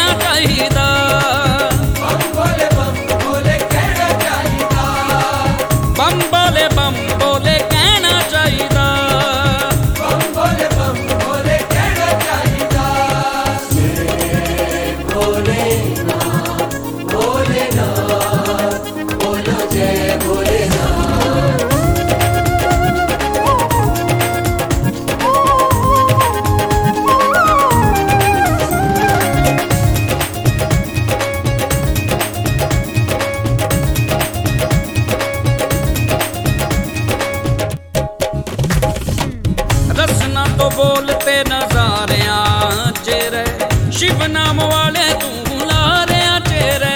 कहना चाहिदा। बम बोले कहना चाहिदा। बम बोले कहना चाहिदा। बम बोले कहना चाहिदा। जय भोलेनाथ भोलेनाथ बोलो जय भोलेनाथ। रसना तो बोलते नजारियां चेरे, शिव नाम वाले तू बुलारियां चेरे।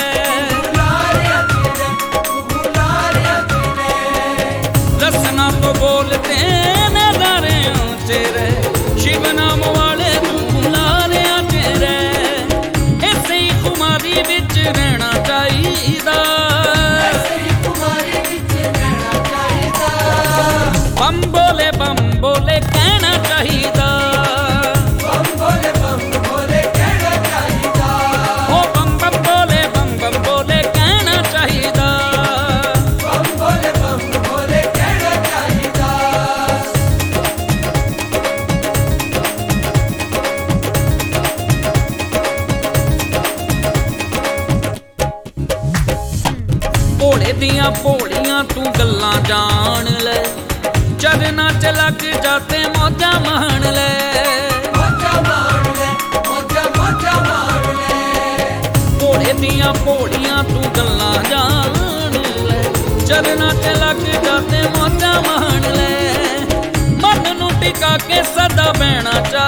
रसना तो बोलते नजारियां चेरे, शिव नाम वाले तू बुलारियां चेरे। ऐसे ही खुमारी विच रहना चाहिदा। बम बोले कहना चाहिदा। बम बोले कहना चाहिदा। ओ बम बोले कहना चाहिदा। बम बोले कहना चाहिदा। भोले दियां भोलियां तू गल्लां जान ले, चरना च लग जाते मौजा मान ले। मौजा मार ले, मौजा मार ले। भोले दियां भोलियां तू गल्लां जान ले, चरना च लग जाते मौजा मान ले। मन नू टिका के सदा बहना चाहिदा।